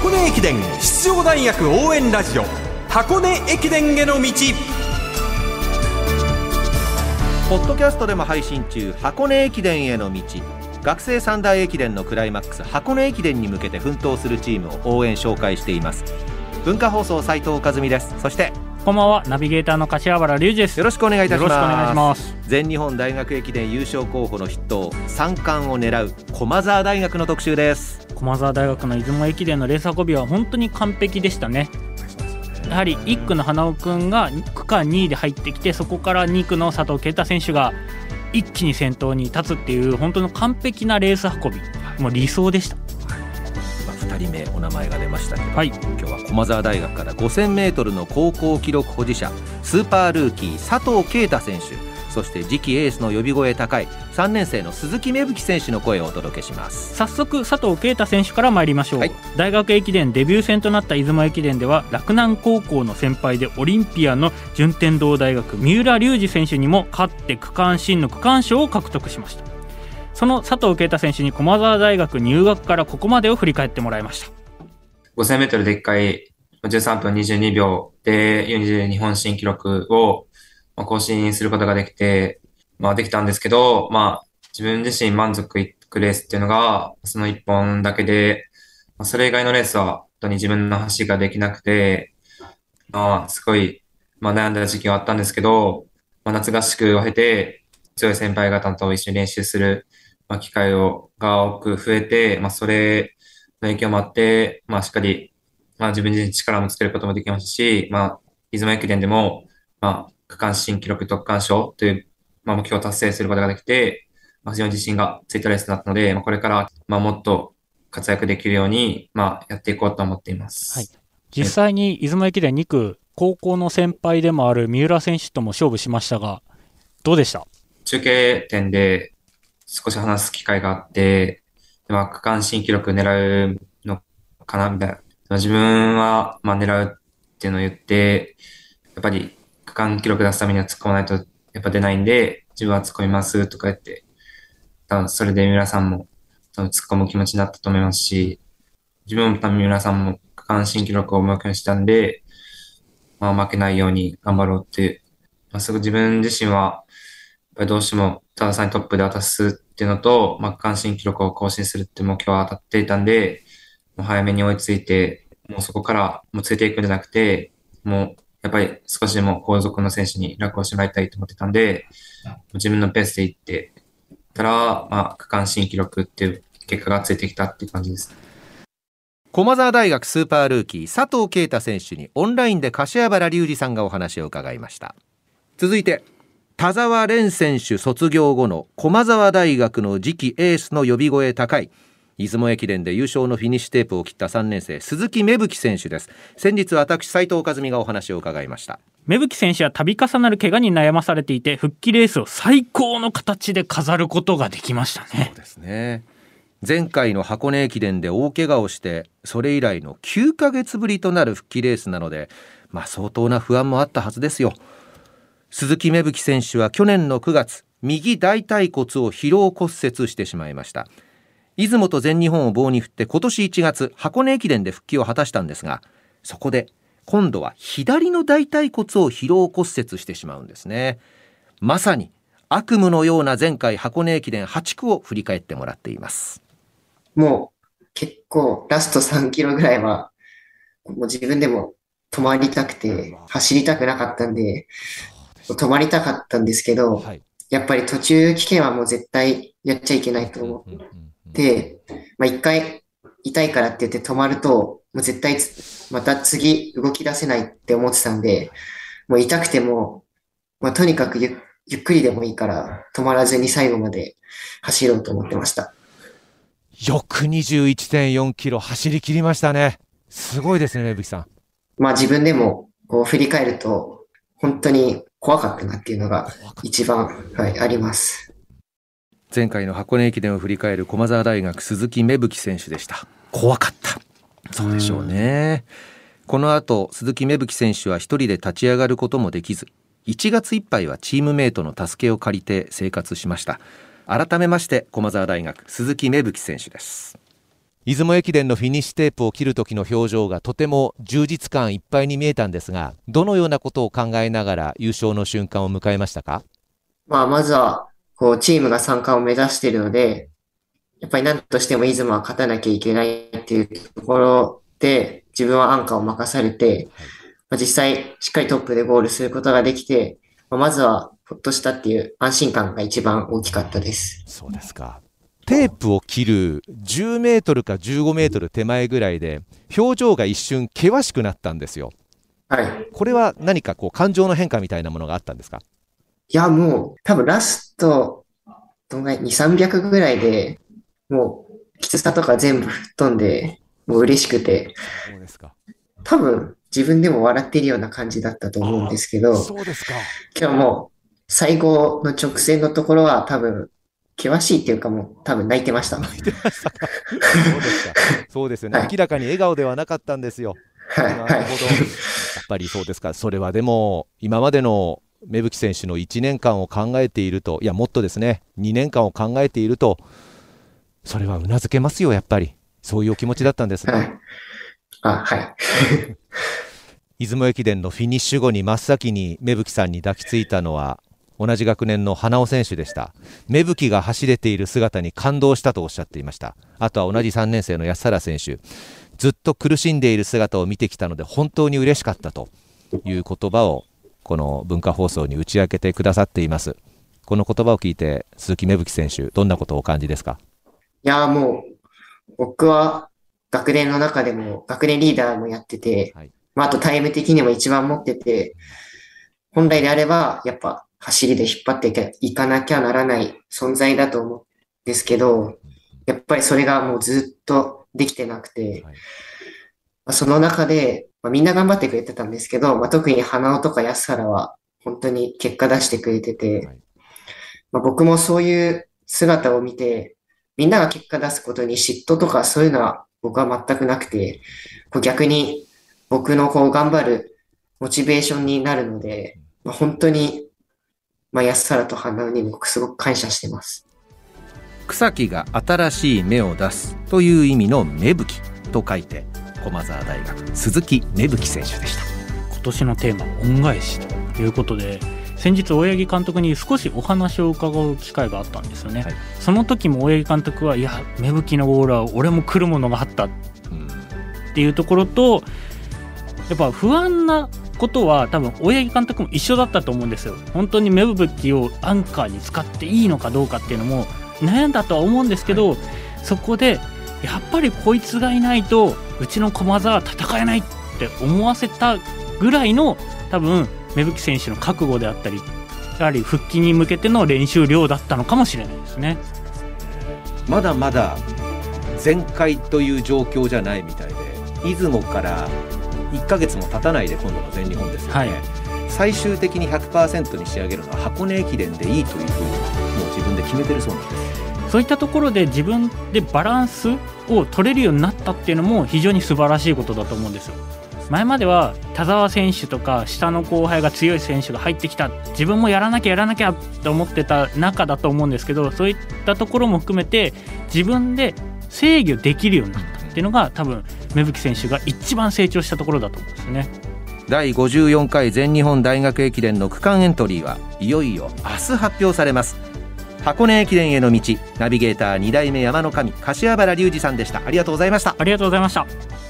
箱根駅伝出場大学応援ラジオ、箱根駅伝への道。 ポッドキャストでも配信中、箱根駅伝への道。学生三大駅伝のクライマックス、箱根駅伝に向けて奮闘するチームを応援紹介しています。文化放送斉藤和美です。そしてこんばんは、ナビゲーターの柏原隆二です。 よろしくお願いいたします。 よろしくお願いします。 全日本大学駅伝優勝候補の筆頭、3冠を狙う駒澤大学の特集です。 駒澤大学の出雲駅伝のレース運びは本当に完璧でしたね。やはり1区の花尾くんが区間2位で入ってきて、そこから2区の佐藤圭太選手が一気に先頭に立つっていう本当の完璧なレース運び、もう理想でした。 2人目お名前が出ましたけど、 はい、 今日は駒澤大学から 5000m の高校記録保持者、スーパールーキー佐藤圭太選手、そして次期エースの呼び声高い3年生の鈴木芽吹選手の声をお届けします。 早速佐藤圭太選手から参りましょう、 はい、 大学駅伝デビュー戦となった出雲駅伝では、洛南高校の先輩でオリンピアの順天堂大学三浦龍司選手にも勝って区間新の区間賞を獲得しました。その佐藤圭太選手に駒澤大学入学からここまでを振り返ってもらいました。 5000m で1回13分22秒で日本新記録を更新することができて、できたんですけど、自分自身満足いくレースっていうのがその1本だけで、それ以外のレースは本当に自分の走りができなくて、すごい悩んだ時期があったんですけど、夏合宿を経て強い先輩方と一緒に練習する機会が多く増えて、それの影響もあって、しっかり、自分自身力もつけることもできましたし、出雲駅伝でも、区間新記録特間賞という、目標を達成することができて、非常に自信がついたレースだったので、これから、もっと活躍できるように、やっていこうと思っています。 はい、実際に出雲駅伝2区、高校の先輩でもある三浦選手とも勝負しましたが、どうでした？ 中継点で少し話す機会があって、区間新記録狙うのかなみたいな。自分は狙うっていうのを言って、やっぱり区間記録出すためには突っ込まないとやっぱ出ないんで、自分は突っ込みますとか言って、多分それで三浦さんも多分突っ込む気持ちになったと思いますし、自分も多分三浦さんも区間新記録を目標にしたんで、負けないように頑張ろうっていう、すぐ自分自身はやっぱりどうしても多田さんにトップで渡すっていうのと、区間新記録を更新するっていう目標は当たっていたんで、もう早めに追いついて、もうそこからもうついていくんじゃなくて、もうやっぱり少しでも後続の選手に楽をしてもらいたいと思ってたんで、自分のペースで行ってたら、区間新記録っていう結果がついてきたっていう感じです。 駒澤大学スーパールーキー佐藤圭太選手にオンラインで柏原隆二さんがお話を伺いました。続いて田澤廉選手卒業後の駒澤大学の次期エースの呼び声高い、出雲駅伝で優勝のフィニッシュテープを切った3年生鈴木芽吹選手です。先日私斉藤和美がお話を伺いました。 芽吹選手は度重なる怪我に悩まされていて、復帰レースを最高の形で飾ることができましたね。 そうですね。前回の箱根駅伝で大怪我をして、それ以来の9ヶ月ぶりとなる復帰レースなので、相当な不安もあったはずですよ。鈴木芽吹選手は去年の9月、右大腿骨を疲労骨折してしまいました。出雲と全日本を棒に振って今年1月箱根駅伝で復帰を果たしたんですが、そこで今度は左の大腿骨を疲労骨折してしまうんですね。まさに悪夢のような前回箱根駅伝8区を振り返ってもらっています。 もう結構ラスト3キロぐらいはもう自分でも止まりたくて走りたくなかったんで、止まりたかったんですけど、やっぱり途中棄権はもう絶対やっちゃいけないと思って、一回痛いからって言って止まると、もう絶対また次動き出せないって思ってたんで、もう痛くても、とにかくゆっくりでもいいから止まらずに最後まで走ろうと思ってました。 よく 21.4 キロ走り切りましたね。すごいですね、芽吹さん。 自分でもこう振り返ると本当に怖かったなっていうのが一番、あります。 前回の箱根駅伝を振り返る駒澤大学鈴木芽吹選手でした。怖かった。そうでしょうね。この後鈴木芽吹選手は一人で立ち上がることもできず、1月いっぱいはチームメイトの助けを借りて生活しました。改めまして駒澤大学鈴木芽吹選手です。 出雲駅伝のフィニッシュテープを切る時の表情がとても充実感いっぱいに見えたんですが、どのようなことを考えながら優勝の瞬間を迎えましたか？ まずは、チームが3冠を目指しているので、やっぱり何としても出雲は勝たなきゃいけないっていうところで、自分はアンカーを任されて、実際しっかりトップでゴールすることができて、まずはほっとしたっていう安心感が一番大きかったです。 そうですか。テープを切る10メートルか15メートル手前ぐらいで表情が一瞬険しくなったんですよ。 はい。 これは何か感情の変化みたいなものがあったんですか？ いや、もう多分ラストどんぐらい2、300ぐらいでもうきつさとか全部吹っ飛んで、もう嬉しくて、 そうですか。 多分自分でも笑ってるような感じだったと思うんですけど、 そうですか。 今日も最後の直線のところは多分険しいっていうかもう多分泣いてました。 泣いてましたか。そうですか。そうですよね、はい、明らかに笑顔ではなかったんですよ。 はい、 なるほど。やっぱりそうですか。それはでも今までの芽吹選手の1年間を考えていると、いやもっとですね、2年間を考えていると、それはうなずけますよ。やっぱりそういうお気持ちだったんですね。 はい。 出雲駅伝のフィニッシュ後に真っ先に芽吹さんに抱きついたのは同じ学年の花尾選手でした。芽吹が走れている姿に感動したとおっしゃっていました。あとは同じ3年生の安原選手、ずっと苦しんでいる姿を見てきたので本当に嬉しかったという言葉をこの文化放送に打ち明けてくださっています。この言葉を聞いて鈴木芽吹選手、どんなことをお感じですか？ いや、もう僕は学年の中でも学年リーダーもやってて、はい、あとタイム的にも一番持ってて、本来であればやっぱ走りで引っ張っていかなきゃならない存在だと思うんですけど、やっぱりそれがもうずっとできてなくて、はい、その中で、みんな頑張ってくれてたんですけど、特に花尾とか安原は本当に結果出してくれてて、はい、僕もそういう姿を見て、みんなが結果出すことに嫉妬とかそういうのは僕は全くなくて、逆に僕の頑張るモチベーションになるので、本当に安原と花尾に僕すごく感謝してます。 草木が新しい芽を出すという意味の芽吹と書いて、駒澤大学鈴木芽吹選手でした。 今年のテーマは恩返しということで、先日大八木監督に少しお話を伺う機会があったんですよね、はい、その時も大八木監督は、いや芽吹のゴールは俺も来るものがあったっていうところと、やっぱ不安なことは多分大八木監督も一緒だったと思うんですよ。本当に芽吹をアンカーに使っていいのかどうかっていうのも悩んだとは思うんですけど、はい、そこでやっぱりこいつがいないとうちの駒澤は戦えないって思わせたぐらいの多分芽吹選手の覚悟であったり、やはり復帰に向けての練習量だったのかもしれないですね。 まだまだ全開という状況じゃないみたいで、出雲から1ヶ月も経たないで今度の全日本ですよね、はい、最終的に 100% に仕上げるのは箱根駅伝でいいというふうにもう自分で決めてるそうなんです。 そういったところで自分でバランスを取れるようになったっていうのも非常に素晴らしいことだと思うんですよ。前までは田澤選手とか下の後輩が強い選手が入ってきた、自分もやらなきゃって思ってた中だと思うんですけど、そういったところも含めて自分で制御できるようになったっていうのが多分芽吹選手が一番成長したところだと思うんですね。 第54回全日本大学駅伝の区間エントリーはいよいよ明日発表されます。箱根駅伝への道、ナビゲーター2代目山の神柏原隆二さんでした。ありがとうございました。 ありがとうございました。